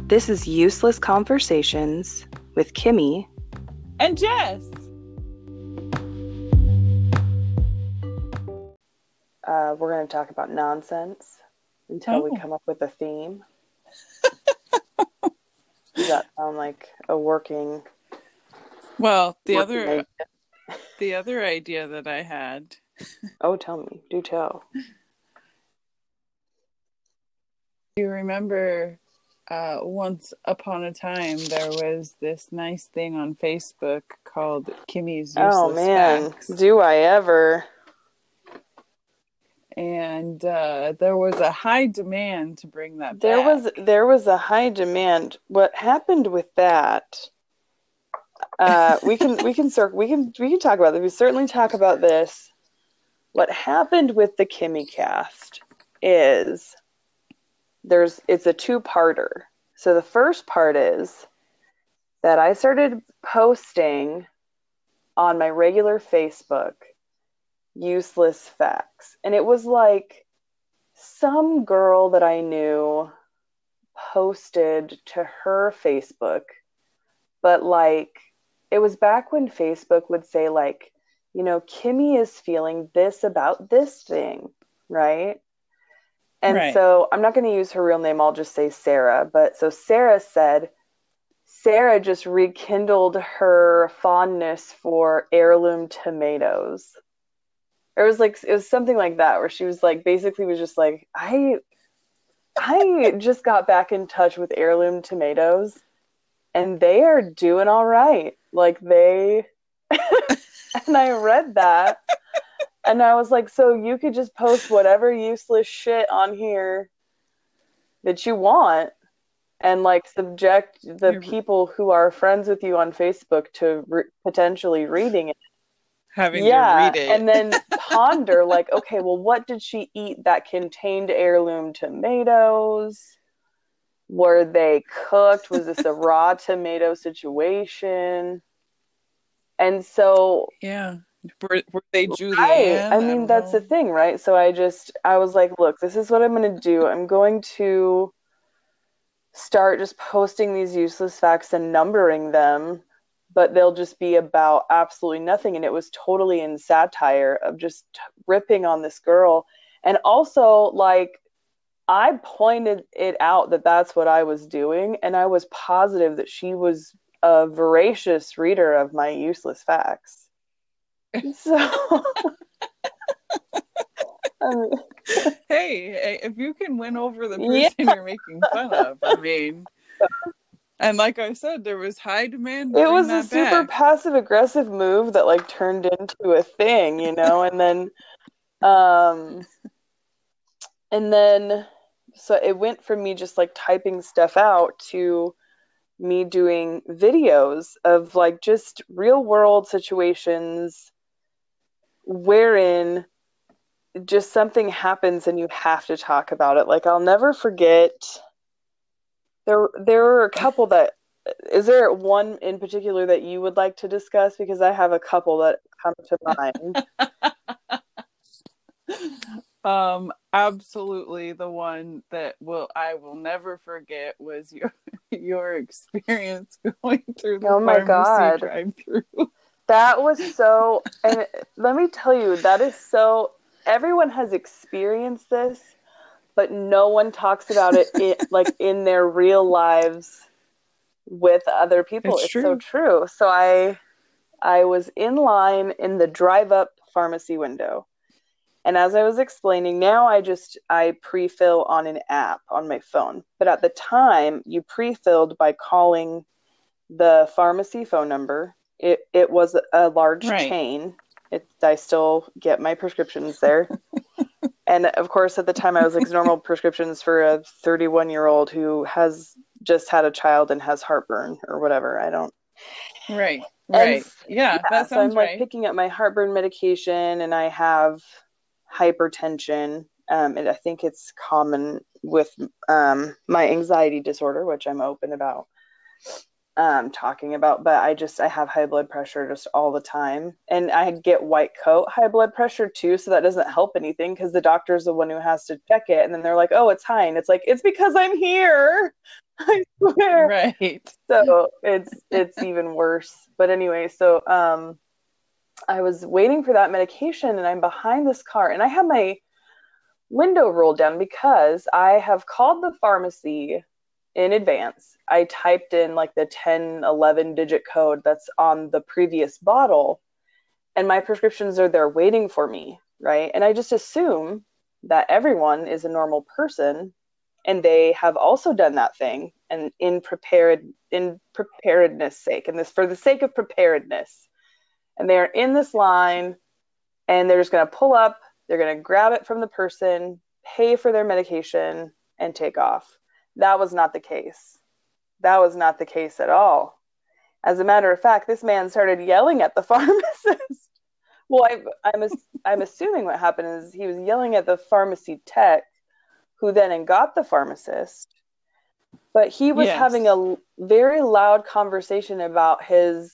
This is Useless Conversations with Kimmy and Jess. We're going to talk about nonsense until we come up with a theme. Does that sound like a working? Well, the other idea that I had. Oh, tell me. Do tell. Do you remember once upon a time there was this nice thing on Facebook called Kimmy's Useless Facts? Do I ever? And there was a high demand to bring that back. There was a high demand. What happened with that? We can talk about this. We certainly talk about this. What happened with the Kimmy cast is it's a two-parter. So the first part is that I started posting on my regular Facebook useless facts. And it was like some girl that I knew posted to her Facebook, but like it was back when Facebook would say like, you know, Kimmy is feeling this about this thing, right? And so I'm not going to use her real name. I'll just say Sarah. But so Sarah said, Sarah just rekindled her fondness for heirloom tomatoes. It was something like that, where she was like, basically was just like, I just got back in touch with heirloom tomatoes and they are doing all right. Like and I read that and I was like, so you could just post whatever useless shit on here that you want and like subject the people who are friends with you on Facebook to potentially reading it. Having to read it. And then ponder like, okay, well, what did she eat that contained heirloom tomatoes? Were they cooked? Was this a raw tomato situation? And so... Yeah. Were they Julienne? Right. I mean, that's the thing, right? So I was like, look, this is what I'm going to do. I'm going to start just posting these useless facts and numbering them, but they'll just be about absolutely nothing. And it was totally in satire of just ripping on this girl. And also, like, I pointed it out that that's what I was doing. And I was positive that she was a voracious reader of my useless facts. So, hey, if you can win over the person you're making fun of, I mean... And like I said, there was high demand. It was a super passive aggressive move that like turned into a thing, you know, and then so it went from me just like typing stuff out to me doing videos of like just real world situations wherein just something happens and you have to talk about it. Like I'll never forget. There were a couple that... Is there one in particular that you would like to discuss? Because I have a couple that come to mind. Absolutely, the one that I will never forget was your experience going through the pharmacy drive-through. That was so... And let me tell you, that is so... Everyone has experienced this, but no one talks about it like in their real lives with other people. It's so true. So I was in line in the drive-up pharmacy window. And as I was explaining, now I pre-fill on an app on my phone. But at the time, you pre-filled by calling the pharmacy phone number. It was a large chain. I still get my prescriptions there. And of course, at the time, I was like normal prescriptions for a 31-year-old who has just had a child and has heartburn or whatever. I don't. Right. Yeah, that sounds so I'm like right. picking up my heartburn medication, and I have hypertension. And I think it's common with my anxiety disorder, which I'm open about. talking about, but I have high blood pressure just all the time. And I get white coat high blood pressure too, so that doesn't help anything because the doctor's the one who has to check it. And then they're like, oh, it's high. And it's like, it's because I'm here. I swear. Right. So it's even worse. But anyway, so I was waiting for that medication and I'm behind this car and I have my window rolled down because I have called the pharmacy in advance. I typed in like the 10, 11 digit code that's on the previous bottle and my prescriptions are there waiting for me, right? And I just assume that everyone is a normal person and they have also done that thing and in preparedness sake, and this for the sake of preparedness. And they're in this line and they're just going to pull up, they're going to grab it from the person, pay for their medication and take off. That was not the case. That was not the case at all. As a matter of fact, this man started yelling at the pharmacist. Well, I'm assuming what happened is he was yelling at the pharmacy tech, who then got the pharmacist. But he was having a very loud conversation about it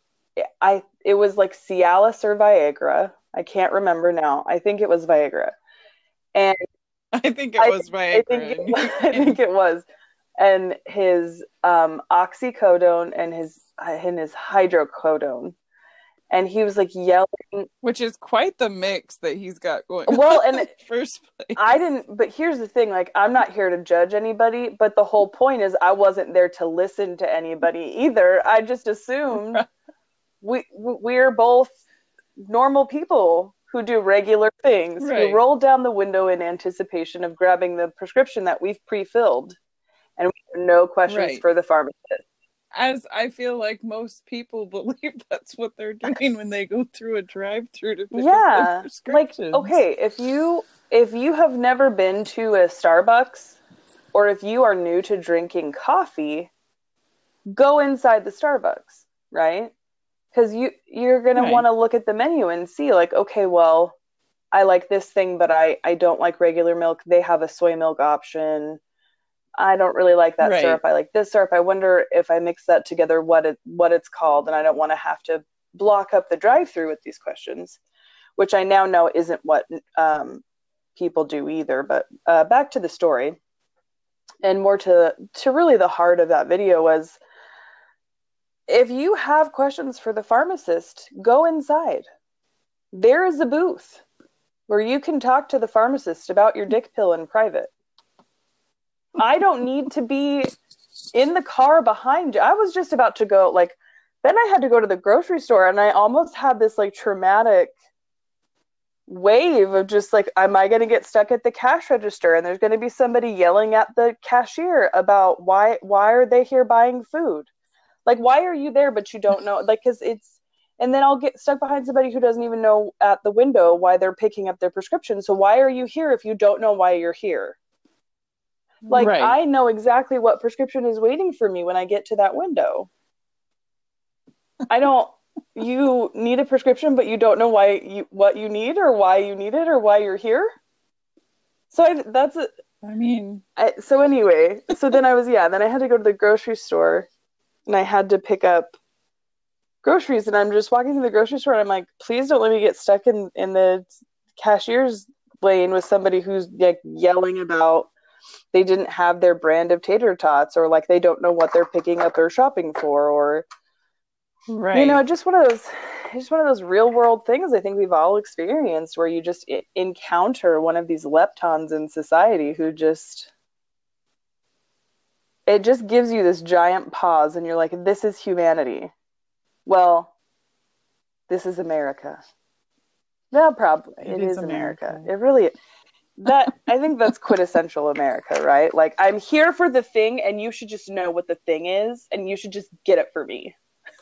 was like Cialis or Viagra. I can't remember now. I think it was Viagra. And I think it was Viagra. I think it was. And his oxycodone and his hydrocodone. And he was like yelling. Which is quite the mix that he's got going well, and in the first place. but here's the thing, like, I'm not here to judge anybody, but the whole point is I wasn't there to listen to anybody either. I just assumed we're both normal people who do regular things, who roll down the window in anticipation of grabbing the prescription that we've pre-filled. And we have no questions for the pharmacist. As I feel like most people believe that's what they're doing when they go through a drive-through to pick up the prescriptions. Like, okay, if you have never been to a Starbucks, or if you are new to drinking coffee, go inside the Starbucks, right? Because you're going to want to look at the menu and see, like, okay, well, I like this thing, but I don't like regular milk. They have a soy milk option. I don't really like that syrup. I like this syrup. I wonder if I mix that together, what it's called. And I don't want to have to block up the drive-through with these questions, which I now know isn't what people do either. But back to the story, and more to really the heart of that video was, if you have questions for the pharmacist, go inside. There is a booth where you can talk to the pharmacist about your dick pill in private. I don't need to be in the car behind you. I was just about to go, like, then I had to go to the grocery store and I almost had this like traumatic wave of just like, am I going to get stuck at the cash register? And there's going to be somebody yelling at the cashier about why are they here buying food? Like, why are you there, but you don't know? Like, because and then I'll get stuck behind somebody who doesn't even know at the window why they're picking up their prescription. So why are you here if you don't know why you're here? Like, I know exactly what prescription is waiting for me when I get to that window. You need a prescription, but you don't know what you need or why you need it or why you're here. So so anyway, so then then I had to go to the grocery store and I had to pick up groceries, and I'm just walking through the grocery store and I'm like, please don't let me get stuck in the cashier's lane with somebody who's like yelling about they didn't have their brand of tater tots, or like they don't know what they're picking up or shopping for, or just one of those real world things I think we've all experienced, where you just encounter one of these leptons in society who it just gives you this giant pause and you're like, this is humanity. Well, this is America. No, probably it is America. It really is. I think that's quintessential America, right? Like, I'm here for the thing and you should just know what the thing is and you should just get it for me.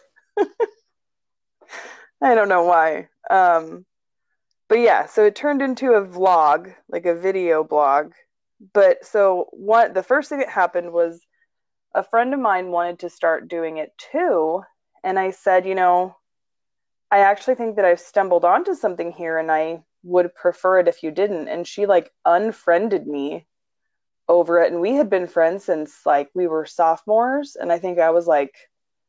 I don't know why. But yeah, so it turned into a vlog, like a video blog. But so the first thing that happened was a friend of mine wanted to start doing it too. And I said, I actually think that I've stumbled onto something here and I would prefer it if you didn't. And she like unfriended me over it. And we had been friends since like we were sophomores. And I think I was like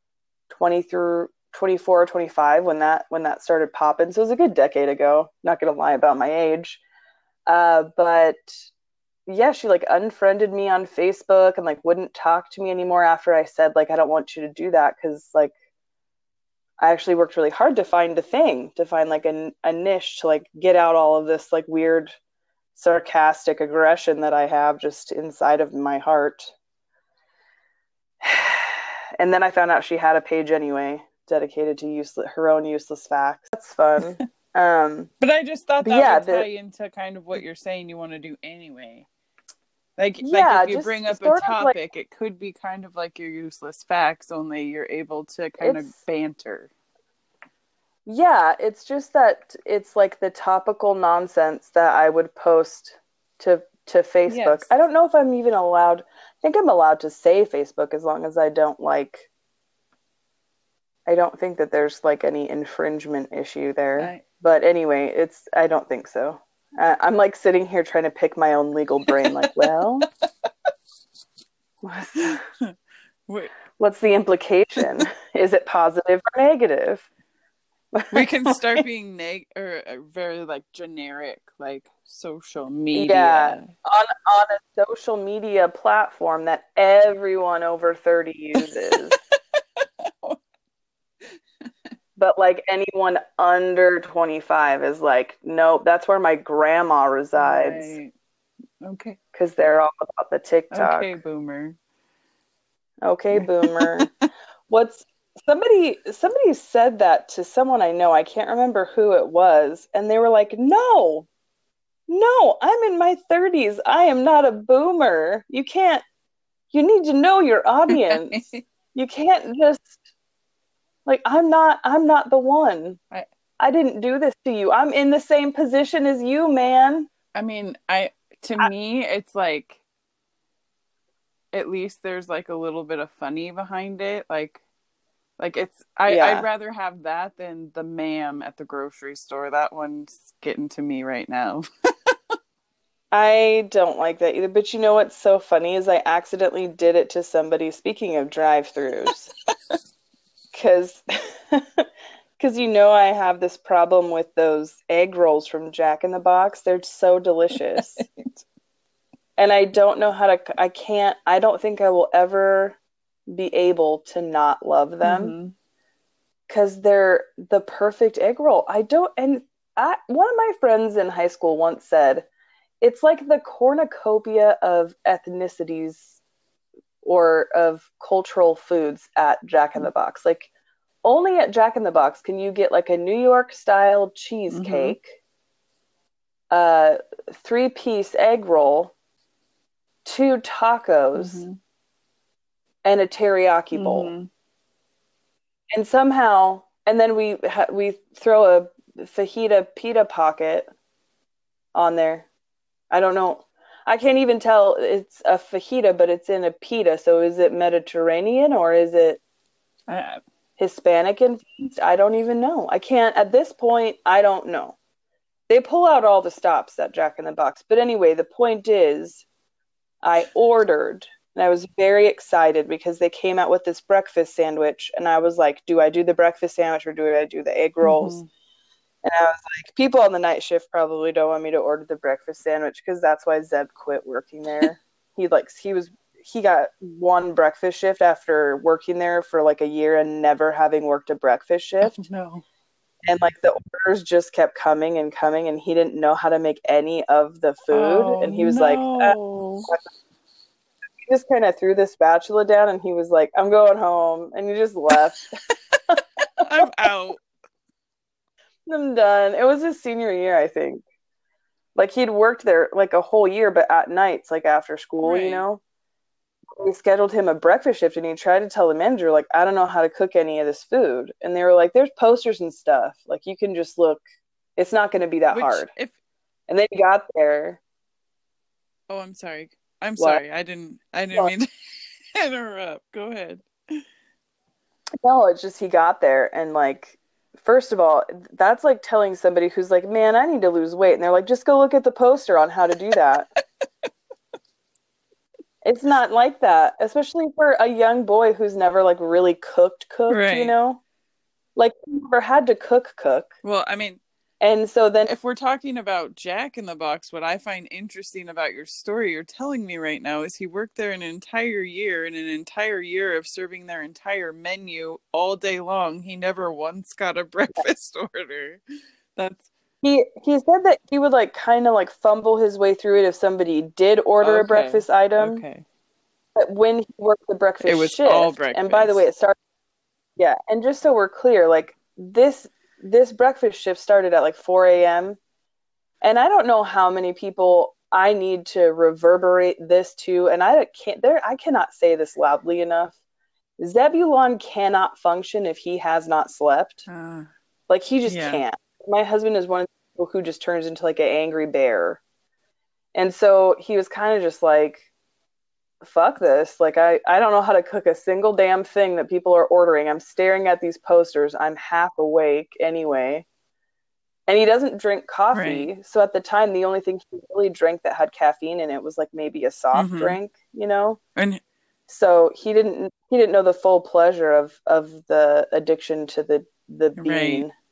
20 through 24 or 25 when that started popping. So it was a good decade ago. Not gonna lie about my age. But yeah, she like unfriended me on Facebook and like wouldn't talk to me anymore after I said like I don't want you to do that, because like I actually worked really hard to find like a niche to like get out all of this like weird sarcastic aggression that I have just inside of my heart. And then I found out she had a page anyway dedicated to her own useless facts. That's fun. But I just thought that would tie into kind of what you're saying you want to do anyway. Like if you bring up a topic, it could be kind of like your useless facts, only you're able to kind of banter. Yeah, it's just that it's like the topical nonsense that I would post to Facebook. Yes. I don't know if I'm even allowed. I think I'm allowed to say Facebook as long as I don't think that there's like any infringement issue there. But anyway, I don't think so. I'm like sitting here trying to pick my own legal brain. Like, well, what's the implication? Is it positive or negative? We can start being very like generic, like social media. Yeah, on a social media platform that everyone over 30 uses. But like anyone under 25 is like, nope, that's where my grandma resides. Right. Okay. Because they're all about the TikTok. Okay, boomer. Okay, boomer. Somebody said that to someone I know. I can't remember who it was. And they were like, no, I'm in my 30s. I am not a boomer. You need to know your audience. You can't just, like, I'm not the one. I didn't do this to you. I'm in the same position as you, man. I mean, to me, it's like, at least there's like a little bit of funny behind it. Like I'd rather have that than the ma'am at the grocery store. That one's getting to me right now. I don't like that either. But you know what's so funny is I accidentally did it to somebody, speaking of drive-thrus. Because you know I have this problem with those egg rolls from Jack in the Box. They're so delicious. Right. And I don't know I don't think I will ever be able to not love them, because they're the perfect egg roll. One of my friends in high school once said, it's like the cornucopia of ethnicities or of cultural foods at Jack in the Box. Like, only at Jack in the Box can you get like a New York style cheesecake, 3-piece egg roll, 2 tacos, and a teriyaki bowl. And somehow, and then we throw a fajita pita pocket on there. I don't know. I can't even tell it's a fajita, but it's in a pita. So is it Mediterranean or is it Hispanic influenced? I don't even know. At this point, I don't know. They pull out all the stops at Jack in the Box. But anyway, the point is, I ordered, and I was very excited because they came out with this breakfast sandwich, and I was like, do I do the breakfast sandwich or do I do the egg rolls? And I was like, people on the night shift probably don't want me to order the breakfast sandwich, because that's why Zeb quit working there. He got one breakfast shift after working there for like a year and never having worked a breakfast shift. Oh, no. And like the orders just kept coming and coming, and he didn't know how to make any of the food. And he was like, he just kind of threw the spatula down, and he was like, I'm going home. And he just left. I'm out. I'm done. It was his senior year, I think. Like, he'd worked there like a whole year, but at nights, like after school, right. You know? We scheduled him a breakfast shift, and he tried to tell the manager, like, I don't know how to cook any of this food. And they were like, there's posters and stuff. Like, you can just look. It's not going to be that hard. And then he got there. Oh, I'm sorry. Sorry. I didn't mean to interrupt. Go ahead. No, it's just he got there, and like, first of all, that's like telling somebody who's like, man, I need to lose weight. And they're like, just go look at the poster on how to do that. It's not like that, especially for a young boy who's never like really cooked, you Right. know? Like he never had to cook. Well, I mean, And so then if we're talking about Jack in the Box, what I find interesting about your story you're telling me right now is he worked there an entire year, and an entire year of serving their entire menu all day long. He never once got a breakfast order. That's he said that he would like kind of like fumble his way through it if somebody did order a okay. breakfast item. Okay. But when he worked the It breakfast was all shift, and by the way, breakfast. it started, yeah, and just so we're clear, like this breakfast shift started at like 4 a.m. And I don't know how many people I need to reverberate this to, and I cannot say this loudly enough. Zebulon cannot function if he has not slept. Like he just Yeah. can't. My husband is one of the people who just turns into like an angry bear. And so he was kind of just like, fuck this. Like I don't know how to cook a single damn thing that people are ordering. I'm staring at these posters. I'm half awake anyway. And he doesn't drink coffee. Right. So at the time, the only thing he really drank that had caffeine in it was like maybe a soft Mm-hmm. drink, you know? And So he didn't know the full pleasure of the addiction to the right. bean.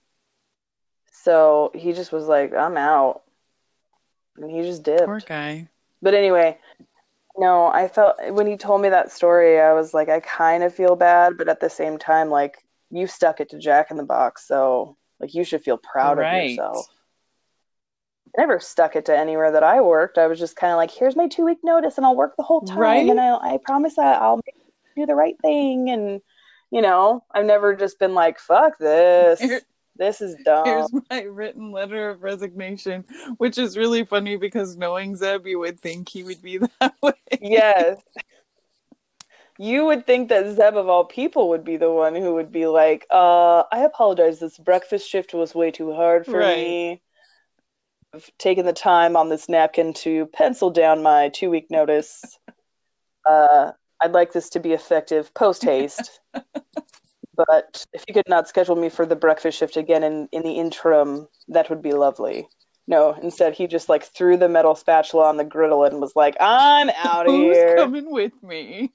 So he just was like, I'm out. And he just Poor dipped. guy. But anyway, no, I felt when he told me that story, I was like, I kind of feel bad, but at the same time, like, you stuck it to Jack in the Box, so like you should feel proud of Right. yourself. I never stuck it to anywhere that I worked. I was just kind of like, here's my 2 week notice, and I'll work the whole time, Right? and I promise I'll do the right thing, and I've never just been like, fuck this. Here, This is dumb. here's my written letter of resignation, which is really funny because knowing Zeb, you would think he would be that way. Yes. You would think that Zeb of all people would be the one who would be like, I apologize, this breakfast shift was way too hard for me. I've taken the time on this napkin to pencil down my 2 week notice. I'd like this to be effective post haste. But if you could not schedule me for the breakfast shift again in the interim, that would be lovely. No, instead he just like threw the metal spatula on the griddle and was like, I'm out of here. Who's coming with me?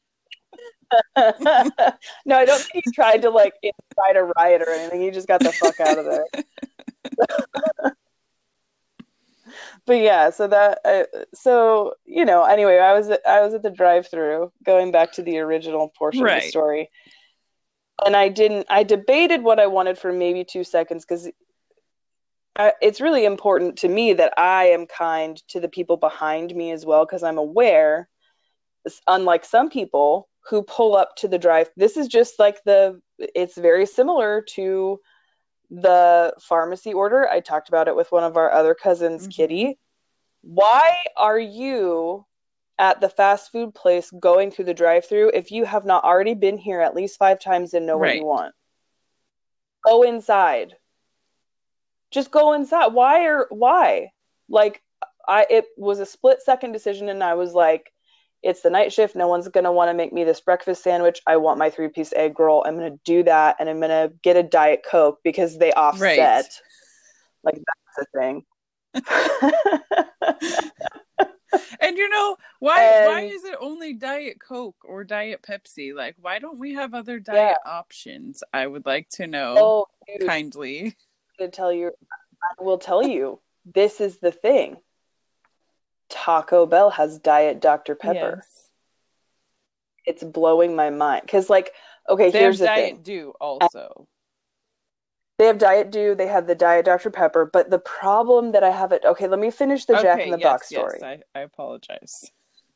No, I don't think he tried to like incite a riot or anything. He just got the fuck out of there. But yeah, anyway, I was at the drive-through, going back to the original portion of the story, and I debated what I wanted for maybe 2 seconds because it's really important to me that I am kind to the people behind me as well, because I'm aware, unlike some people who pull up to the drive, this is just like it's very similar to the pharmacy order. I talked about it with one of our other cousins, mm-hmm. Kitty. Why are you at the fast food place going through the drive-thru if you have not already been here at least 5 times and know what you want? Go inside. Just go inside. Why? Like, it was a split-second decision, and I was like, it's the night shift. No one's going to want to make me this breakfast sandwich. I want my 3-piece egg roll. I'm going to do that, and I'm going to get a Diet Coke because they offset. Right. Like, that's a thing. And why is it only Diet Coke or Diet Pepsi? Like, why don't we have other diet options? I would like to know kindly. I will tell you, this is the thing. Taco Bell has Diet Dr. Pepper. Yes. It's blowing my mind. Because, like, okay, here's the thing. They have Diet Dew also. They have Diet Dew. They have the Diet Dr. Pepper. But the problem that I have okay, let me finish the Jack in the Box story. Yes, I apologize.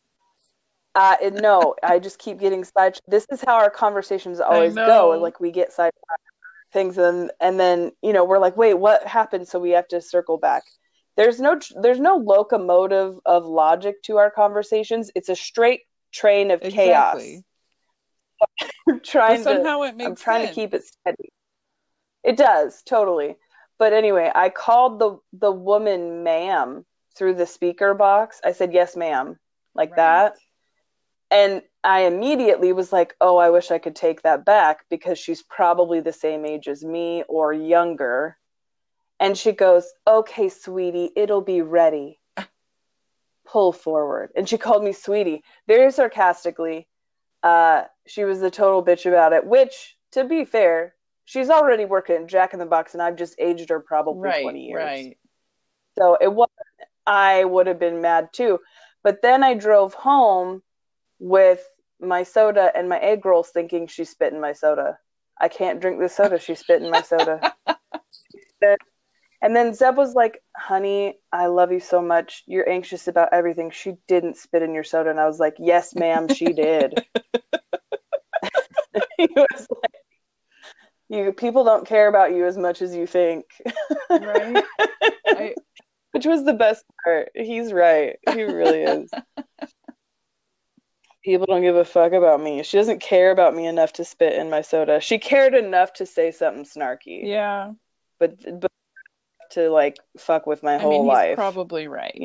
No, I just keep getting sidetracked. This is how our conversations always go. Like, we get sidetracked things, and then, we're like, wait, what happened? So we have to circle back. There's no locomotive of logic to our conversations. It's a straight train of chaos. I'm trying to keep it steady. It does, totally. But anyway, I called the woman ma'am through the speaker box. I said, yes, ma'am, like that. And I immediately was like, oh, I wish I could take that back because she's probably the same age as me or younger. And she goes, okay, sweetie, it'll be ready. pull forward. And she called me sweetie, very sarcastically. She was a total bitch about it, which, to be fair, she's already working Jack in the Box, and I've just aged her probably 20 years. Right. So it wasn't, I would have been mad too. But then I drove home with my soda and my egg rolls thinking she spit in my soda. I can't drink this soda. She spit in my soda. And then Zeb was like, honey, I love you so much. You're anxious about everything. She didn't spit in your soda. And I was like, yes, ma'am, she did. He was like, people don't care about you as much as you think. Right. Which was the best part. He's right. He really is. People don't give a fuck about me. She doesn't care about me enough to spit in my soda. She cared enough to say something snarky. Yeah. But to like fuck with my whole life. He's probably right.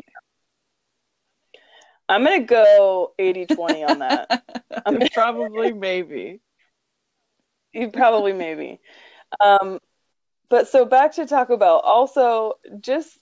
I'm going to go 80-20 on that. Probably maybe. Probably maybe. But so back to Taco Bell. Also, just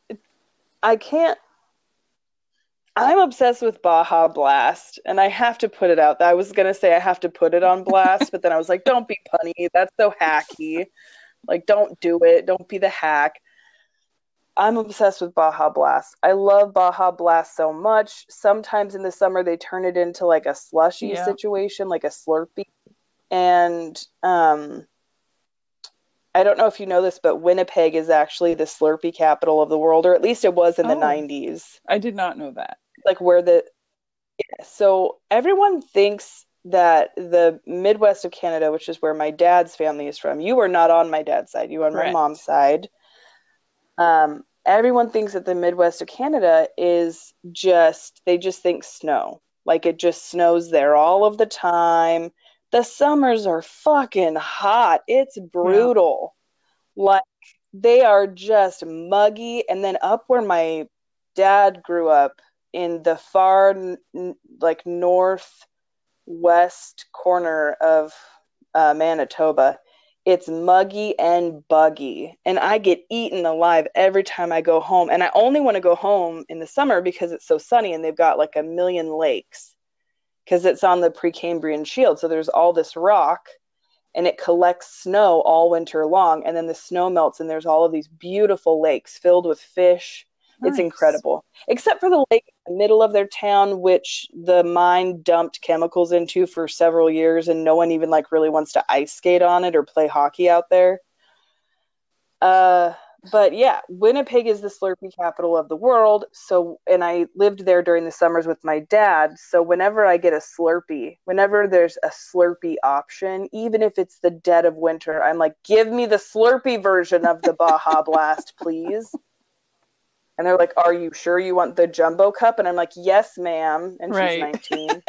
I'm obsessed with Baja Blast, and I have to put it out. I was going to say I have to put it on blast, but then I was like, don't be punny. That's so hacky. Like, don't do it. Don't be the hack. I'm obsessed with Baja Blast. I love Baja Blast so much. Sometimes in the summer, they turn it into like a slushy situation, like a Slurpee. And I don't know if you know this, but Winnipeg is actually the Slurpee capital of the world, or at least it was in the 90s. I did not know that. Like so everyone thinks that the Midwest of Canada, which is where my dad's family is from, you are not on my dad's side, you are on my mom's side. Everyone thinks that the Midwest of Canada is they just think snow. Like it just snows there all of the time. The summers are fucking hot. It's brutal. Yeah. Like they are just muggy. And then up where my dad grew up in the far like northwest corner of Manitoba, it's muggy and buggy. And I get eaten alive every time I go home. And I only want to go home in the summer because it's so sunny and they've got like 1 million lakes. Because it's on the Precambrian Shield. So there's all this rock and it collects snow all winter long. And then the snow melts and there's all of these beautiful lakes filled with fish. Nice. It's incredible. Except for the lake in the middle of their town, which the mine dumped chemicals into for several years. And no one even like really wants to ice skate on it or play hockey out there. But yeah, Winnipeg is the Slurpee capital of the world. So, and I lived there during the summers with my dad. So whenever I get a Slurpee, whenever there's a Slurpee option, even if it's the dead of winter, I'm like, give me the Slurpee version of the Baja Blast, please. And they're like, are you sure you want the jumbo cup? And I'm like, yes, ma'am. And she's 19.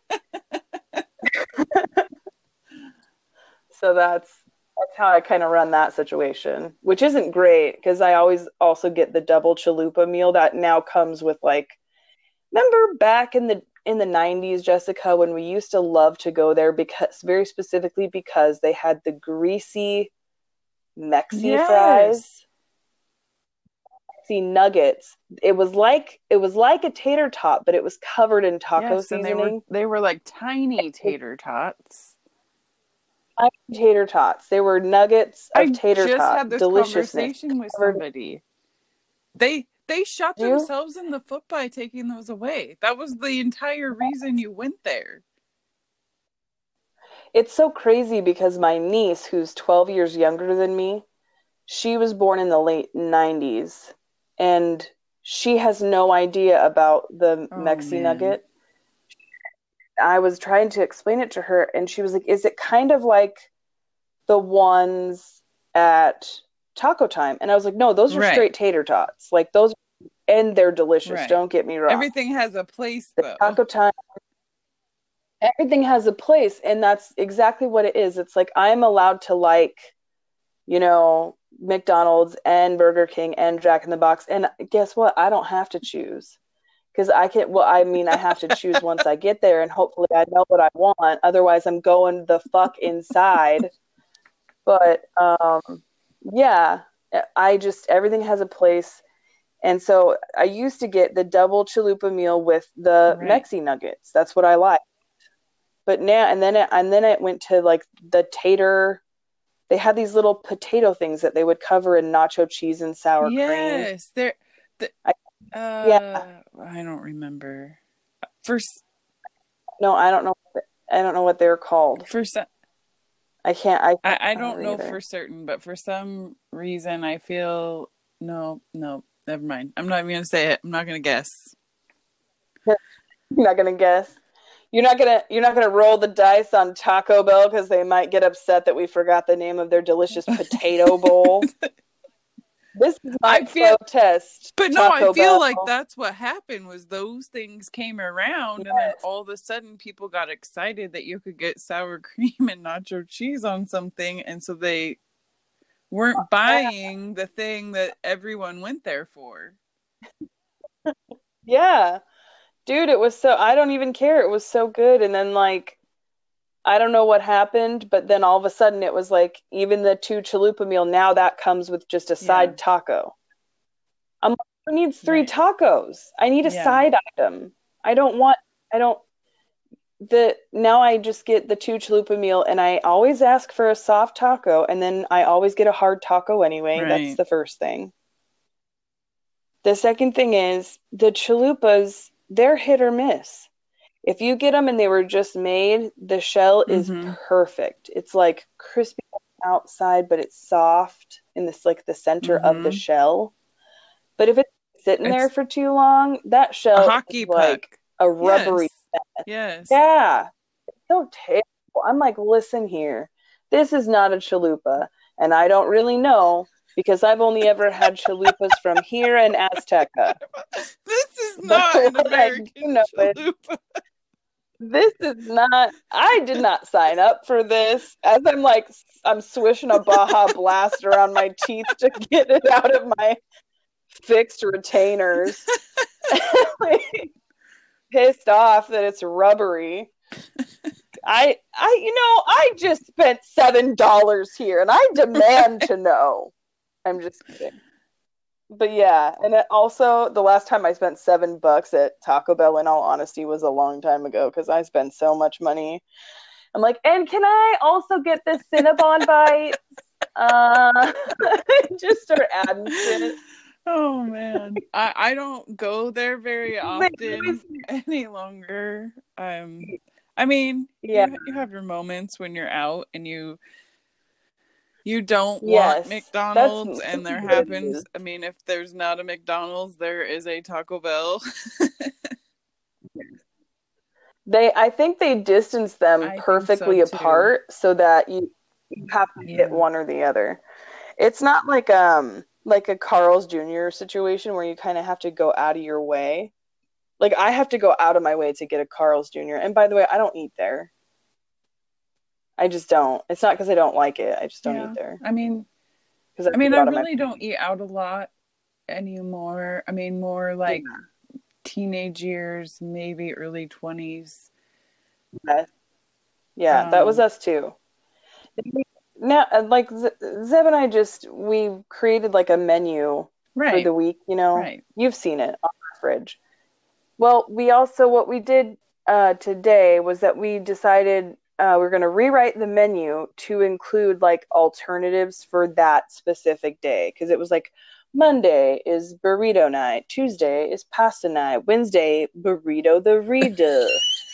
So that's how I kind of run that situation, which isn't great because I always also get the double chalupa meal that now comes with like, remember back in the 90s, Jessica, when we used to love to go there because very specifically because they had the greasy Mexi fries, Mexi nuggets. It was like a tater tot, but it was covered in taco seasoning. They were like tiny tater tots. Tater tots. They were nuggets of tater tots. I just had this conversation with somebody. They shot themselves in the foot by taking those away. That was the entire reason you went there. It's so crazy because my niece, who's 12 years younger than me, she was born in the late 90s, and she has no idea about the Mexi nugget. I was trying to explain it to her, and she was like, is it kind of like the ones at Taco Time? And I was like, no, those are straight tater tots. Like those, and they're delicious. Don't get me wrong. Everything has a place, though. Taco Time, everything has a place, and that's exactly what it is. It's like I'm allowed to like, McDonald's and Burger King and Jack in the Box. And guess what? I don't have to choose. Because I have to choose once I get there, and hopefully I know what I want. Otherwise, I'm going the fuck inside. But, everything has a place. And so I used to get the double chalupa meal with the Mexi nuggets. That's what I like. But now, and then it went to like the tater. They had these little potato things that they would cover in nacho cheese and sour cream. Yes, I don't remember. I don't know. I don't know what they're called. I can't. I don't know for certain, but for some reason I feel no, never mind. I'm not even gonna say it. I'm not gonna guess. You're not gonna guess. You're not gonna roll the dice on Taco Bell because they might get upset that we forgot the name of their delicious potato bowl. This is my protest. But no, I feel like that's what happened was those things came around, and then all of a sudden people got excited that you could get sour cream and nacho cheese on something, and so they weren't buying the thing that everyone went there for. Yeah. Dude, it was I don't even care. It was so good. And then like, I don't know what happened, but then all of a sudden it was like, even the 2 chalupa meal, now that comes with just a side taco. I'm like, who needs 3 tacos? I need a side item. Now I just get the 2 chalupa meal, and I always ask for a soft taco, and then I always get a hard taco anyway. Right. That's the first thing. The second thing is the chalupas, they're hit or miss. If you get them and they were just made, the shell is perfect. It's like crispy outside, but it's soft in this like the center of the shell. But if it's sitting there for too long, that shell is like a rubbery mess. Yes. Yeah. It's so terrible. I'm like, listen here. This is not a chalupa. And I don't really know because I've only ever had chalupas from here in Azteca. This is not an American chalupa. This is not, I did not sign up for this. As I'm swishing a Baja Blast around my teeth to get it out of my fixed retainers. Pissed off that it's rubbery. I just spent $7 here and I demand to know. I'm just kidding. But yeah, and also the last time I spent $7 at Taco Bell, in all honesty, was a long time ago because I spend so much money. I'm like, and can I also get this Cinnabon bites? Just start adding shit. Oh man, I don't go there very often any longer. I mean, you have your moments when you're out and you don't want McDonald's, and there happens. I mean, if there's not a McDonald's, there is a Taco Bell. I think they distance them perfectly apart so that you have to hit one or the other. It's not like a Carl's Jr. situation where you kind of have to go out of your way. Like, I have to go out of my way to get a Carl's Jr. And by the way, I don't eat there. I just don't. It's not because I don't like it. I just don't eat there. I mean, I really don't eat out a lot anymore. I mean, more like teenage years, maybe early 20s. Yeah, that was us too. Now, like Zeb and I we created like a menu for the week, Right. You've seen it on our fridge. Well, what we did today was that we decided we're going to rewrite the menu to include like alternatives for that specific day. Because it was like Monday is burrito night, Tuesday is pasta night, Wednesday burrito the reader.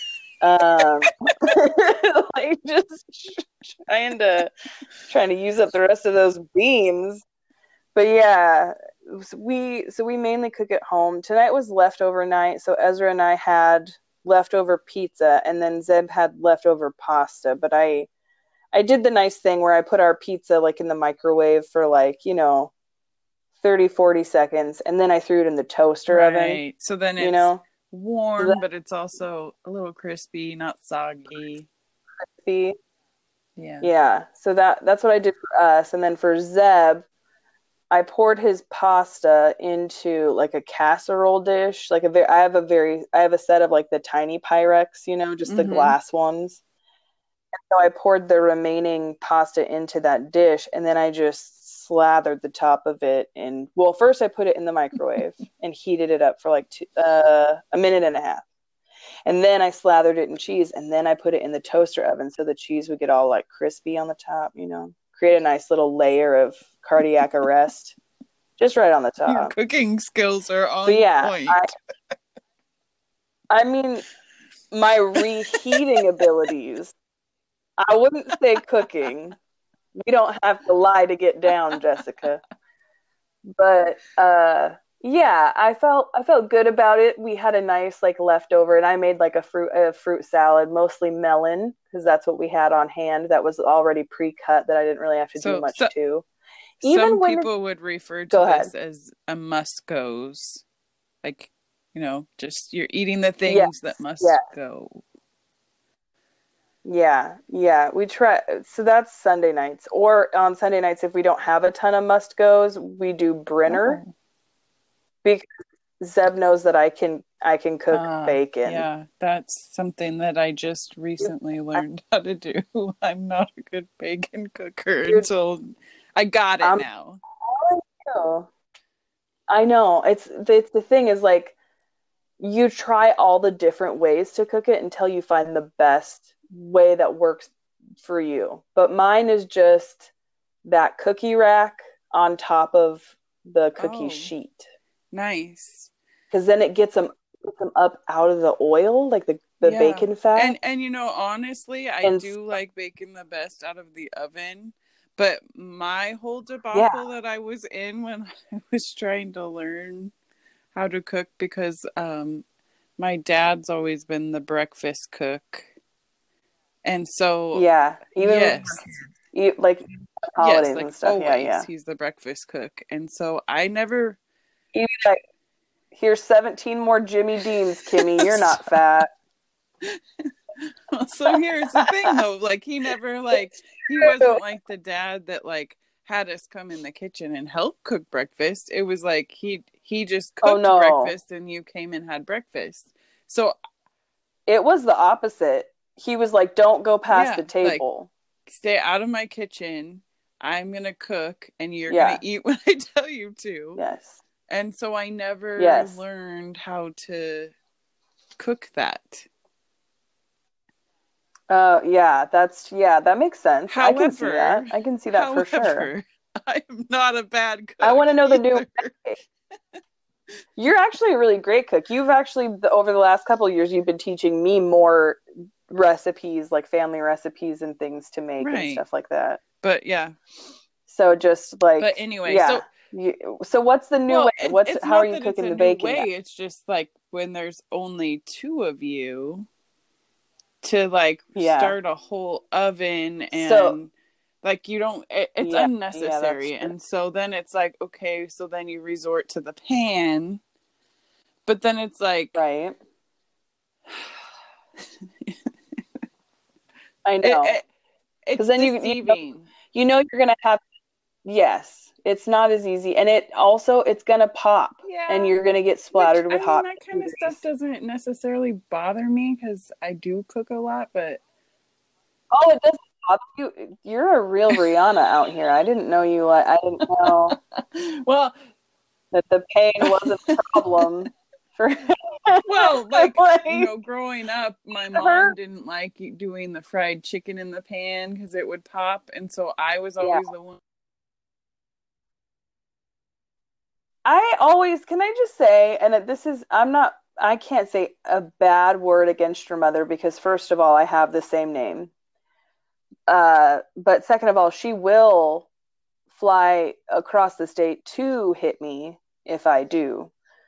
Like just trying to use up the rest of those beans. But yeah, we mainly cook at home. Tonight was leftover night, so Ezra and I had leftover pizza, and then Zeb had leftover pasta. But I did the nice thing where I put our pizza like in the microwave for like 30-40 seconds, and then I threw it in the toaster oven. So then it's warm, but it's also a little crispy, not soggy. Crispy. Yeah. So that's what I did for us, and then for Zeb, I poured his pasta into like a casserole dish. Like I have a set of like the tiny Pyrex, just the glass ones. And so I poured the remaining pasta into that dish, and then I just slathered the top of it in, well, first I put it in the microwave and heated it up for like a minute and a half. And then I slathered it in cheese, and then I put it in the toaster oven so the cheese would get all like crispy on the top, create a nice little layer of cardiac arrest just right on the top. Your cooking skills are on point. I mean, my reheating abilities, I wouldn't say cooking. We don't have to lie to get down, Jessica. But yeah, I felt good about it. We had a nice like leftover, and I made like a fruit salad, mostly melon, because that's what we had on hand. That was already pre-cut that I didn't really have to do much to. Even some people would refer to this as a must goes, like just you're eating the things that must go. Yeah, we try. So that's Sunday nights, or on Sunday nights if we don't have a ton of must goes, we do Brinner. Because Zeb knows that I can cook bacon. Yeah, that's something that I just recently learned how to do. I'm not a good bacon cooker until I got it now. I know. It's the thing is like you try all the different ways to cook it until you find the best way that works for you. But mine is just that cookie rack on top of the cookie sheet. Nice. Because then it gets them up out of the oil, like the bacon fat. And honestly, I do like bacon the best out of the oven. But my whole debacle that I was in when I was trying to learn how to cook, because my dad's always been the breakfast cook. And so even like holidays and stuff. Always, he's the breakfast cook. And so I never like, here's 17 more Jimmy Deans, Kimmy. You're not fat. So here's the thing, though. Like, he never, he wasn't like the dad that, had us come in the kitchen and help cook breakfast. It was like he just cooked breakfast and you came and had breakfast. So it was the opposite. He was like, don't go past the table. Stay out of my kitchen. I'm going to cook and you're going to eat when I tell you to. Yes. And so I never learned how to cook that. That makes sense. However, I can see that. I can see that for sure. I am not a bad cook. I want to know the new way. You're actually a really great cook. You've actually, over the last couple of years, you've been teaching me more recipes, like family recipes and things to make and stuff like that. But yeah. So just like. But anyway, so what's the new way? How are you cooking the bacon? It's just like when there's only two of you to start a whole oven and you don't. It's unnecessary, and so then it's like, okay, so then you resort to the pan, but then it's like right. I know. It's then deceiving. You know you're gonna have. Yes. It's not as easy, and it's gonna pop, and you're gonna get splattered with hot. That kind of stuff doesn't necessarily bother me because I do cook a lot, but it doesn't bother you. You're a real Rihanna out here. I didn't know you. I didn't know. Well, that the pain wasn't a problem for. Well, growing up, my mom didn't like doing the fried chicken in the pan because it would pop, and so I was always the one. Can I just say, and this is, I can't say a bad word against your mother because first of all, I have the same name. But second of all, she will fly across the state to hit me if I do.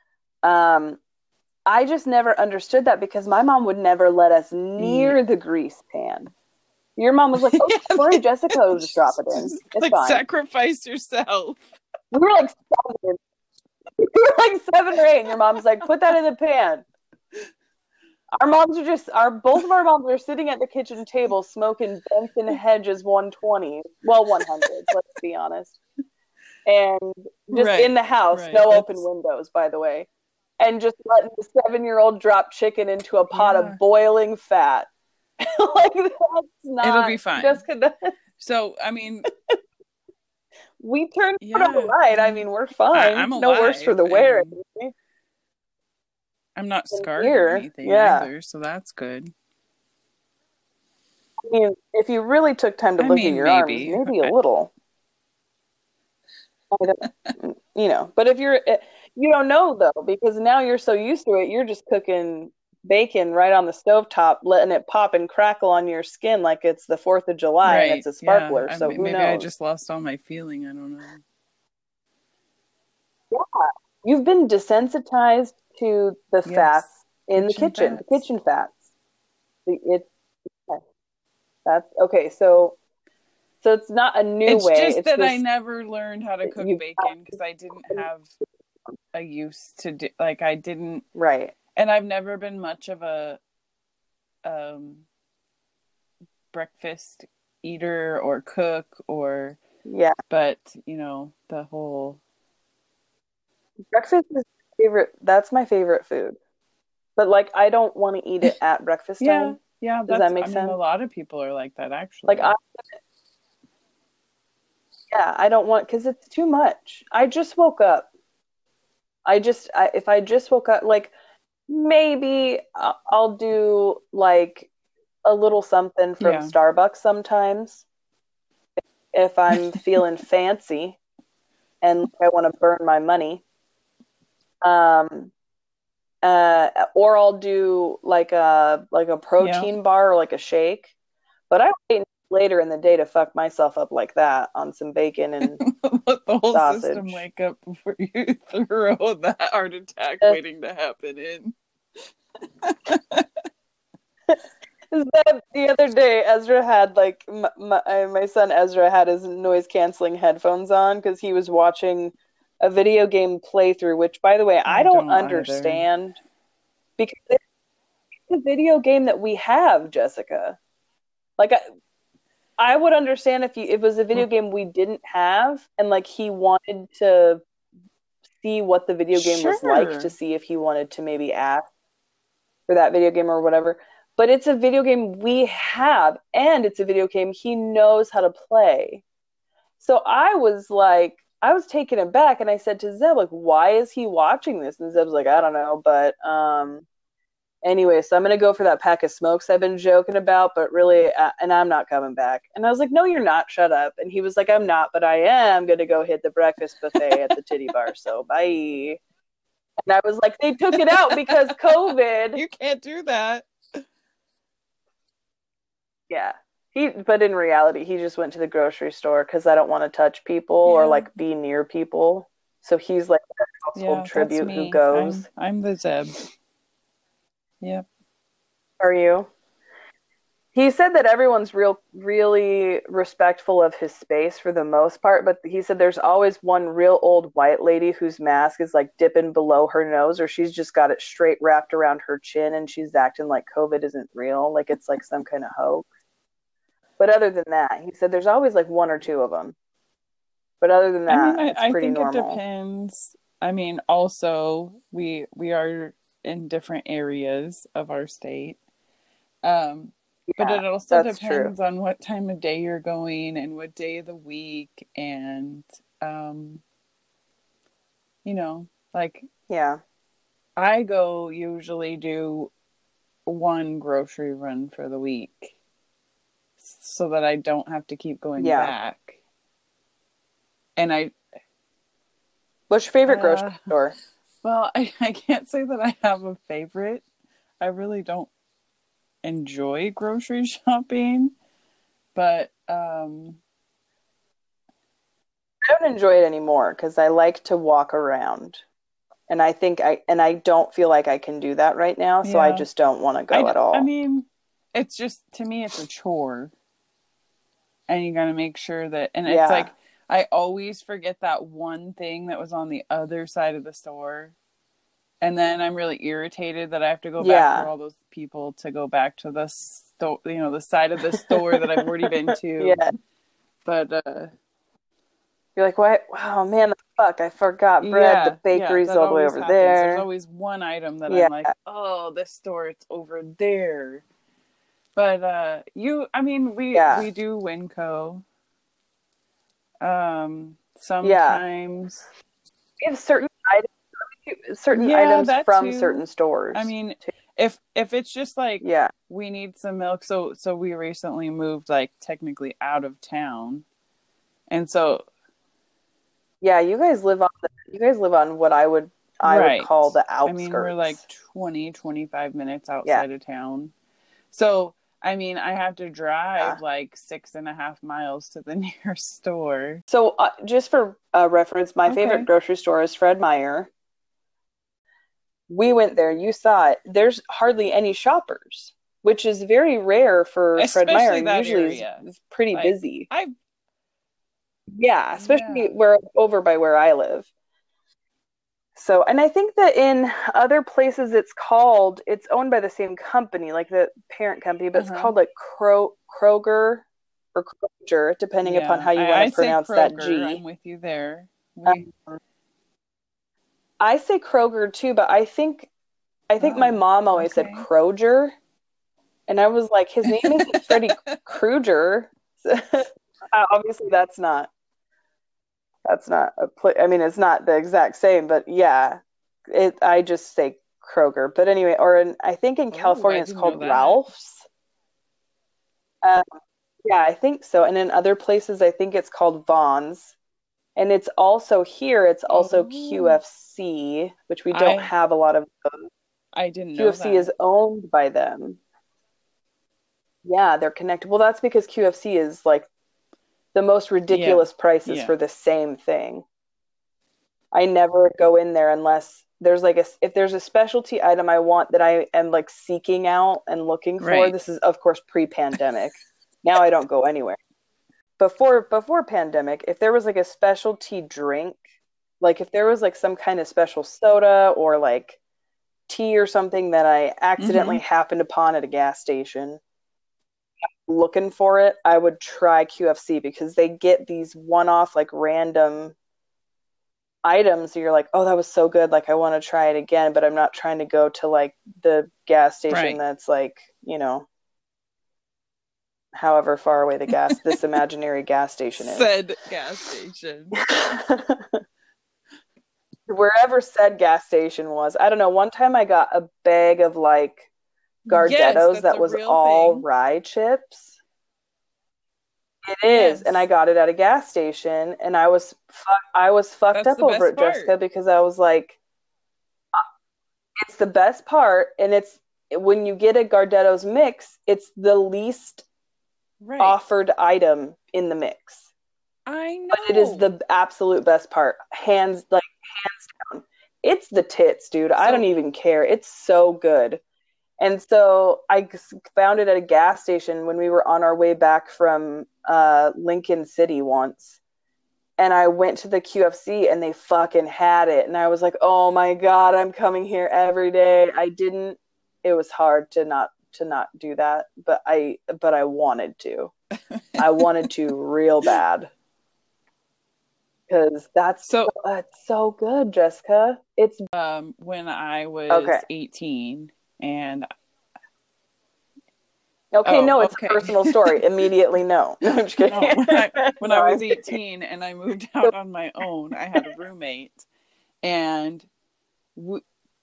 I just never understood that because my mom would never let us near the grease pan. Your mom was like, sorry, Jessica will just drop it in. It's fine. Sacrifice yourself. We were like 7 or 8, and your mom's like, put that in the pan. Our moms are both of our moms are sitting at the kitchen table smoking Benson Hedges 120. Well, 100s, let's be honest. And just in the house, no open windows, by the way. And just letting the 7-year-old drop chicken into a pot of boiling fat. That's not. It'll be fine. Jessica, so, I mean. we turned out all Yeah, right. I mean, we're fine. I'm No worse for alive, the wear. and I'm not In scarred or here, anything yeah. either, so that's good. I mean, if you really took time to I look at mean, your arms, maybe. maybe a little. I don't, but if you don't know though, because now you're so used to it, you're just cooking bacon right on the stovetop, letting it pop and crackle on your skin like it's the 4th of July and it's Right. a Yeah. sparkler. So who Maybe I knows? just lost all my feeling. I don't know. Yeah. You've been desensitized to the Yes. fats in the Fats. kitchen fats. It, that's okay. So it's not a new It's way. just It's that I just never learned how to cook you bacon because I didn't have a use to do, like, I didn't, right. and I've never been much of a um, breakfast eater or cook or, Yeah. but, the whole. Breakfast is favorite. That's my favorite food. But like I don't want to eat it at breakfast Yeah. time. Yeah. Does that I make mean, a sense? lot of people are like that, Like actually. I don't want because it's too much. I just woke up. If I just woke up, like maybe I'll do like a little something from Yeah. Starbucks sometimes if I'm feeling fancy and I want to burn my money. Um, or I'll do like a Yeah. protein bar or like a shake. But I wait later in the day to fuck myself up like that on some bacon and Let the whole system sausage. wake up before you throw that heart attack Uh, waiting to happen in. the other day, Ezra had like my son Ezra had his noise canceling headphones on because he was watching a video game playthrough. Which, by the way, I I don't don't either. understand because it's a video game that we have, Jessica. Like I would understand if it was a video game we didn't have and like he wanted to see what the video game was like to Sure. see if he wanted to maybe ask for that video game or whatever. But it's a video game we have and it's a video game he knows how to play. So I was taken aback and I said to Zeb, like, why is he watching this? And Zeb's like, I don't know, but anyway, so I'm gonna go for that pack of smokes I've been joking about, but really, and I'm not coming back. And I was like, no, you're not. Shut up. And he was like, I'm not, but I am gonna go hit the breakfast buffet at the titty bar. So bye. And I was like, they took it out because COVID. You can't do that. Yeah. But in reality, he just went to the grocery store because I don't want to touch people or Yeah. like be near people. So he's like a household Yeah, that's tribute who me. goes. I'm the Zeb. Yep. Are you? He said that everyone's really respectful of his space for the most part, but he said there's always one real old white lady whose mask is like dipping below her nose, or she's just got it straight wrapped around her chin and she's acting like COVID isn't real, like it's like some kind of hoax. But other than that, he said there's always like one or two of them. But other than I mean, that, it's I pretty think it normal. depends. I mean, also we are in different areas of our state. But Yeah, it also that's true. depends on what time of day you're going and what day of the week and um, like Yeah. I go usually do one grocery run for the week so that I don't have to keep going Yeah. back. And What's your favorite grocery store? well, I can't say that I have a favorite. I really don't enjoy grocery shopping, but I don't enjoy it anymore because I like to walk around. And I don't feel like I can do that right now, so I yeah, just don't want to go at I all. mean, it's just, to me, it's a chore. And you got to make sure that, and it's Yeah. like, I always forget that one thing that was on the other side of the store. And then I'm really irritated that I have to go back through Yeah. all those people to go back to the store, the side of the store that I've already been to. Yeah. But, You're like, what? Wow, man, the fuck, I forgot bread. The yeah, bakery's that all the way always over happens. There's there. always one item that Yeah. I'm like, oh, this store, it's over there. But I mean, we Yeah. do Winco. sometimes we have certain items from certain stores. I mean, if it's just like we need some milk, so we recently moved like technically out of town, and so you guys live on what I would call the outskirts. I mean, we're like 20-25 minutes outside of town, so I mean, I have to drive like 6.5 miles to the nearest store. So just for reference, my favorite grocery store is Fred Meyer. We went there. You saw it. There's hardly any shoppers, which is very rare for Fred Meyer. Usually it's pretty busy. Especially where over by where I live. So, and I think that in other places it's owned by the same company, like the parent company, but it's called like Kroger or Kroger, depending upon how you want to pronounce that G. I'm with you there. I say Kroger too, but I think my mom always said Kroger, and I was like, his name isn't Freddy Krueger. Obviously, that's not I mean, it's not the exact same, but I just say Kroger. But anyway, I think in California it's called Ralph's. I think so. And in other places, I think it's called Vons. And it's also QFC, which we don't have a lot of those. I didn't know QFC is owned by them. Yeah, they're connected. Well, that's because QFC is like the most ridiculous prices for the same thing. I never go in there unless there's like if there's a specialty item I want that I am like seeking out and looking for. This is of course pre-pandemic. Now I don't go anywhere. Before pandemic, if there was like a specialty drink, like if there was like some kind of special soda or like tea or something that I accidentally happened upon at a gas station, looking for it, I would try QFC because they get these one-off like random items. So you're like, oh, that was so good. Like I want to try it again, but I'm not trying to go to like the gas station that's like, however far away this imaginary gas station is. Said gas station. Wherever said gas station was. I don't know. One time I got a bag of like Gardettos that was all rye chips. It is, and I got it at a gas station, and I was fucked up over it, Jessica, because I was like, it's the best part, and it's when you get a Gardettos mix, it's the least offered item in the mix. I know, but it is the absolute best part, hands down. It's the tits, dude. I don't even care. It's so good. And so I found it at a gas station when we were on our way back from Lincoln City once. And I went to the QFC and they fucking had it. And I was like, oh my God, I'm coming here every day. It was hard to not do that. But I wanted to. I wanted to real bad. Because that's so good, Jessica. It's when I was 18. And it's a personal story. Immediately, no. I'm just kidding. No, when I was 18 and I moved out on my own, I had a roommate, and we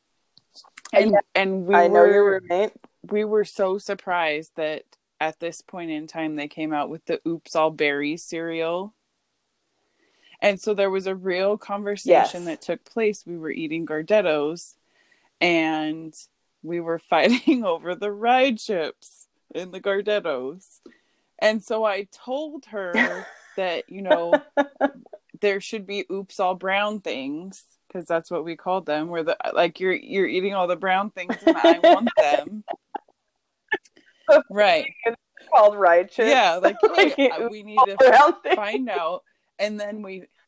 know your roommate. We were so surprised that at this point in time they came out with the Oops All Berries cereal. And so there was a real conversation that took place. We were eating Gardettos, and we were fighting over the rye chips in the Gardettos. And so I told her that, there should be Oops All Brown things, because that's what we called them, where you're eating all the brown things and I want them. Right. It's called rye chips. Yeah, like, hey, we need to find out. And then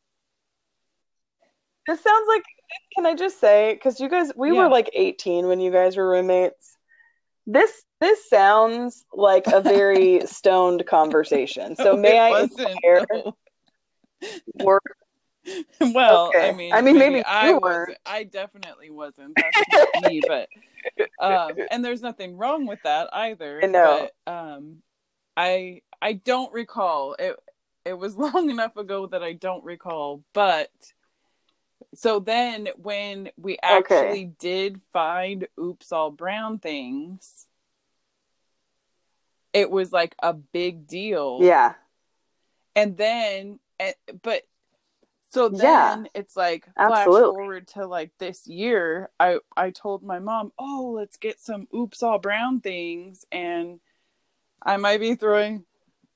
This sounds like, can I just say, because you guys, we were like 18 when you guys were roommates. This sounds like a very stoned conversation. So may I inquire? Well, okay. I mean, maybe I weren't. I definitely wasn't. That's not me, but and there's nothing wrong with that either. I know. But I don't recall it. it was long enough ago that I don't recall. But so then when we actually did find Oops All Brown Things, it was like a big deal. Yeah. And then, but so then it's like flash forward to like this year. I told my mom, oh, let's get some Oops All Brown Things. And I might be throwing.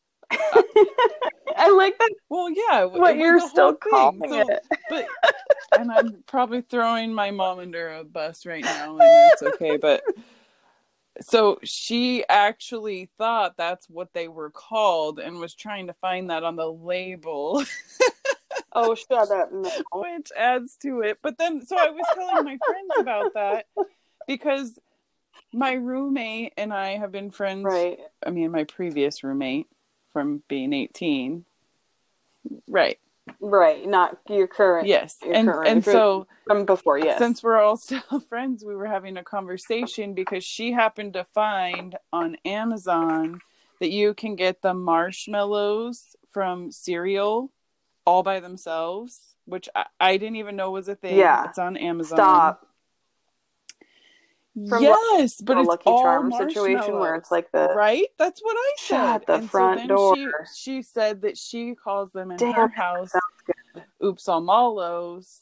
I like that. Well, yeah. What you're still calling it. But, and I'm probably throwing my mom under a bus right now, and that's okay. But so she actually thought that's what they were called and was trying to find that on the label. Oh, shut up. No. Which adds to it. But then, so I was telling my friends about that because my roommate and I have been friends. Right. I mean, my previous roommate from being 18. Right. Right. Not your current. Yes. Your and current, and so from before, yes. Since we're all still friends, we were having a conversation because she happened to find on Amazon that you can get the marshmallows from cereal all by themselves, which I didn't even know was a thing. Yeah. It's on Amazon. Stop. Yes, but it's Lucky all Charm situation where it's like the right. That's what I said. Shut the front door. She said that she calls them in her house Oops All Mallows.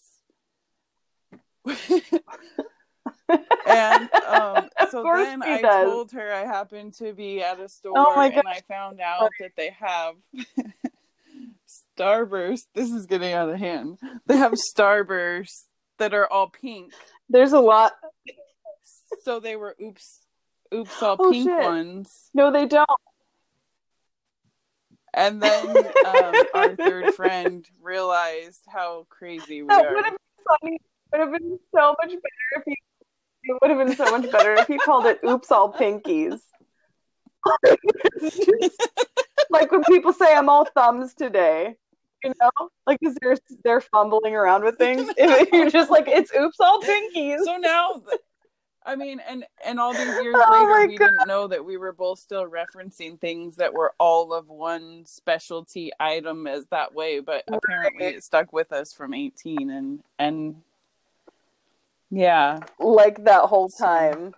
And so then I told her I happened to be at a store and I found out that they have Starburst. This is getting out of hand. They have Starburst that are all pink. There's a lot. So they were oops all pink ones. No, they don't. And then our third friend realized how crazy we are. Would have been funny. It would have been so much better if he. It would have been so much better if he called it "Oops All Pinkies." Like when people say, "I'm all thumbs today," you know, like because they're fumbling around with things. You're just like, "It's Oops All Pinkies." So now. I mean, and all these years later, we didn't know that we were both still referencing things that were all of one specialty item as that way, but apparently it stuck with us from 18 and yeah. Like that whole time.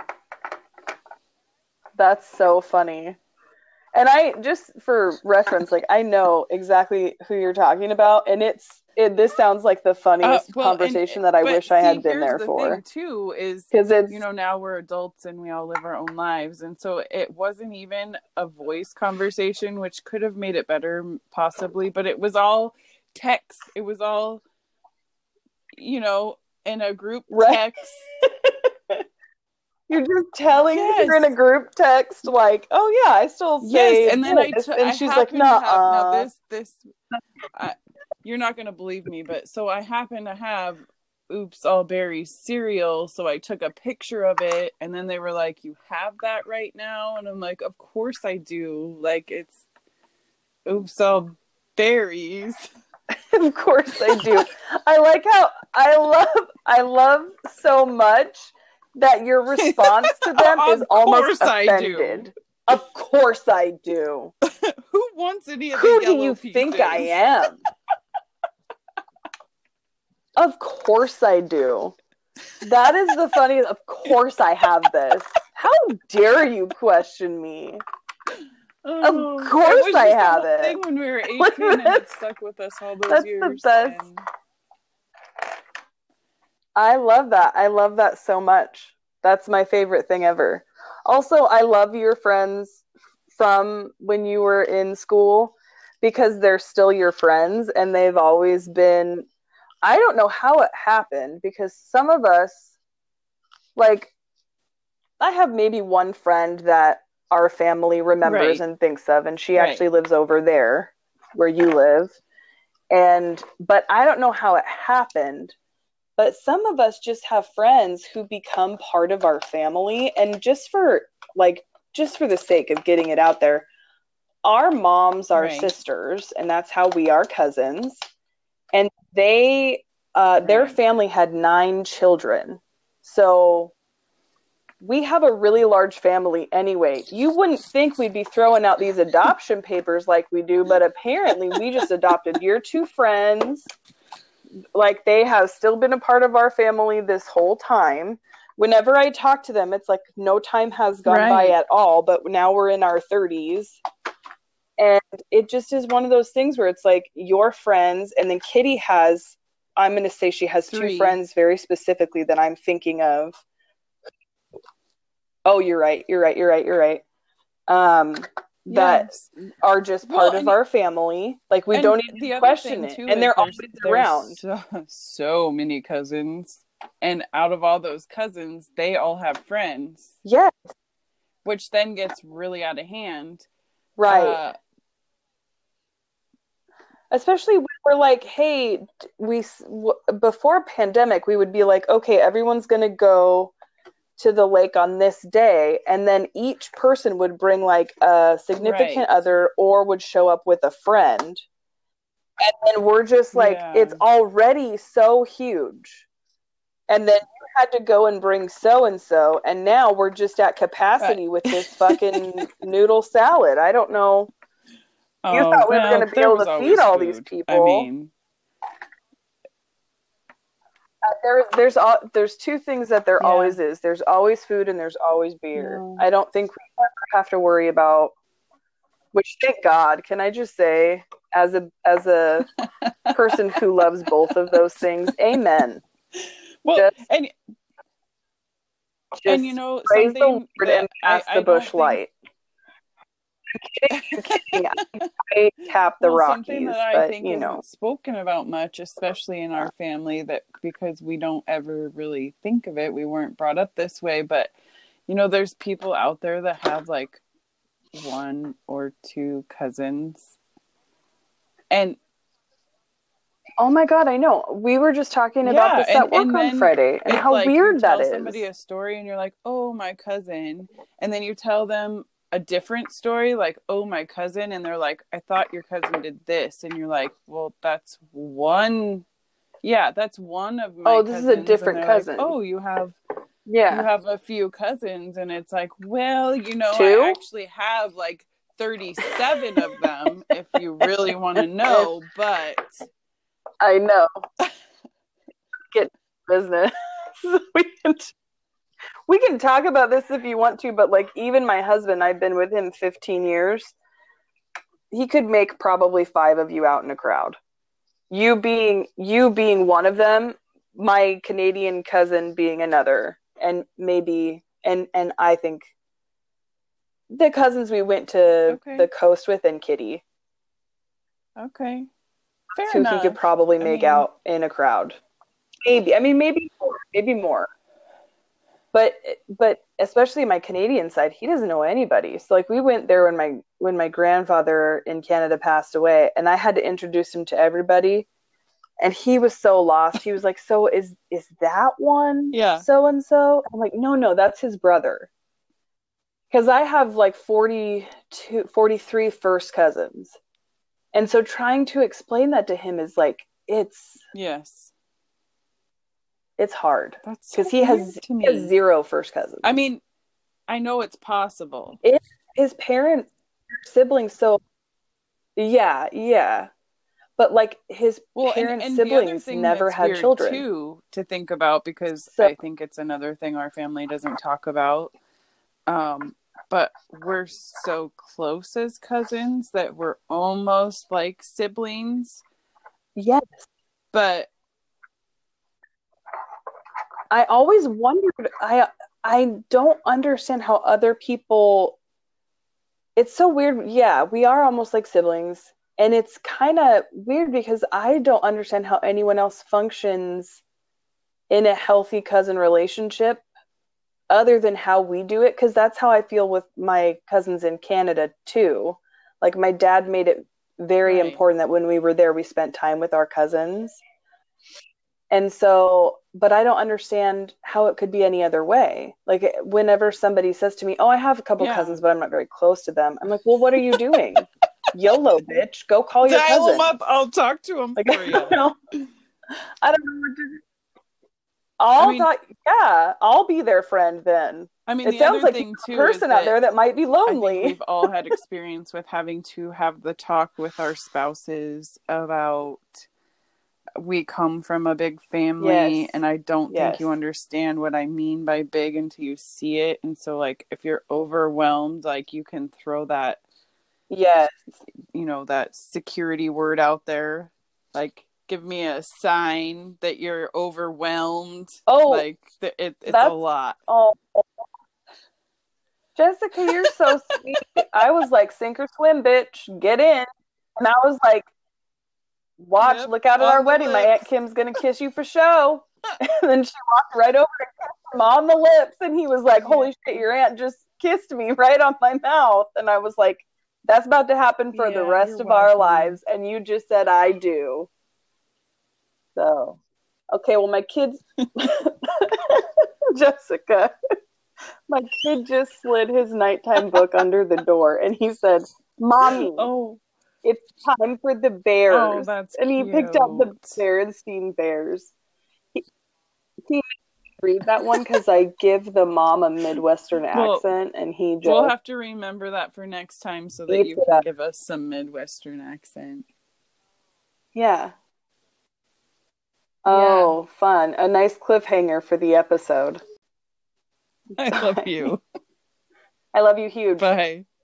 That's so funny. And I, just for reference, like I know exactly who you're talking about, and this sounds like the funniest conversation that I wish I had been there for. Thing too is because it's, you know, now we're adults and we all live our own lives, and so it wasn't even a voice conversation, which could have made it better possibly, but it was all text. It was all, you know, in a group text. You're just telling her in a group text, like, "Oh yeah, I still say yes," and then and she's like, "No, now this." You're not gonna believe me, but so I happen to have Oops All Berry cereal, so I took a picture of it, and then they were like, "You have that right now?" And I'm like, "Of course I do. Like it's Oops All Berries." Of course I do. I like how I love so much that your response to them is almost offended. Of course I do. Who wants any of Who the yellow do you pieces? think I am? Of course I do. That is the funniest. Of course I have this. How dare you question me? Of course I have it. Thing when we were 18 and it stuck with us all those years. That's the best. I love that. I love that so much. That's my favorite thing ever. Also, I love your friends from when you were in school because they're still your friends and they've always been. I don't know how it happened because some of us, like, I have maybe one friend that our family remembers and thinks of, and she actually lives over there where you live. But I don't know how it happened. But some of us just have friends who become part of our family, and just for the sake of getting it out there, our moms are sisters, and that's how we are cousins. And they, their family had 9 children. So we have a really large family anyway. You wouldn't think we'd be throwing out these adoption papers like we do, but apparently we just adopted your two friends. Like, they have still been a part of our family this whole time. Whenever I talk to them, it's like no time has gone by at all, but now we're in our 30s. And it just is one of those things where it's like your friends, and then Kitty has, I'm going to say she has 3. 2 friends very specifically that I'm thinking of. Oh, you're right. That are just part of our family. Like, we don't even question it. And they're always around. So many cousins. And out of all those cousins, they all have friends. Yes. Which then gets really out of hand. Right. Especially when we're like, hey, before pandemic, we would be like, okay, everyone's going to go to the lake on this day. And then each person would bring like a significant other or would show up with a friend. And then we're just like, it's already so huge. And then you had to go and bring so-and-so. And now we're just at capacity with this fucking noodle salad. I don't know. You thought we were going to be able to feed all these people. I mean, there's two things that there always is. There's always food and there's always beer. I don't think we ever have to worry about, which, thank God, can I just say, as a person who loves both of those things, amen. Well, and you know, praise the Lord and pass the bush light. I'm kidding. I tap the Rockies, something that I think isn't spoken about much, especially in our family, that because we don't ever really think of it, we weren't brought up this way. But you know, there's people out there that have like 1 or 2 cousins, and oh my God, I know. We were just talking about this at work on Friday, and how weird that is. You tell somebody a story, and you're like, "Oh, my cousin," and then you tell them a different story, like, "Oh, my cousin," and they're like, "I thought your cousin did this," and you're like, "Well, that's one. Yeah, that's one of my." Oh, this cousins. Is a different cousin. Like, oh, you have you have a few cousins, and it's like, well, you know, 2? I actually have like 37 of them, if you really want to know, but. I know. Get business. We can talk about this if you want to, but like, even my husband, I've been with him 15 years. He could make probably 5 of you out in a crowd. You being one of them, my Canadian cousin being another, and maybe and I think the cousins we went to the coast with, and Kitty. Okay. Fair who enough. He could probably make out in a crowd. Maybe more. But especially my Canadian side, he doesn't know anybody. So like, we went there when my grandfather in Canada passed away, and I had to introduce him to everybody, and he was so lost. He was like, "So is that one so and so?" I'm like, "No, that's his brother." Because I have like 43 first cousins. And so trying to explain that to him is like, it's hard. That's because he has 0 first cousins. I mean, I know it's possible. His siblings, so yeah. But like, his parents' siblings never had children. Too, to think about, because I think it's another thing our family doesn't talk about. But we're so close as cousins that we're almost like siblings. Yes. But I always wondered, I don't understand how other people, it's so weird. Yeah, we are almost like siblings. And it's kind of weird because I don't understand how anyone else functions in a healthy cousin relationship other than how we do it, because that's how I feel with my cousins in Canada too. Like, my dad made it very important that when we were there, we spent time with our cousins. And so, but I don't understand how it could be any other way. Like, whenever somebody says to me, "Oh, I have a couple cousins, but I'm not very close to them," I'm like, "Well, what are you doing?" YOLO, bitch. Go call your cousin. Dial them up. I'll talk to them for you. I don't know what to do. I'll be their friend then. I mean, it the sounds other like thing too, a person out there that might be lonely. I think we've all had experience with having to have the talk with our spouses about, we come from a big family, yes. and I don't think you understand what I mean by big until you see it. And so, like, if you're overwhelmed, like, you can throw that, yes, that security word out there, like, give me a sign that you're overwhelmed. Oh, like, it's a lot. Oh, Jessica, you're so sweet. I was like, sink or swim, bitch, get in. And I was like, watch, look out at our wedding. Lips. My Aunt Kim's gonna kiss you for show. And then she walked right over and kissed him on the lips, and he was like, holy shit, your aunt just kissed me right on my mouth. And I was like, that's about to happen for the rest of our lives. And you just said, I do. So, okay, well, my kids, Jessica, my kid just slid his nighttime book under the door, and he said, Mommy, it's time for the bears. Oh, that's and he cute. picked up the Berenstein Bears. He read that one because I give the mom a Midwestern accent, and he just... We'll have to remember that for next time so that you can give us some Midwestern accent. Yeah. Oh, fun. A nice cliffhanger for the episode. I love you. I love you huge. Bye.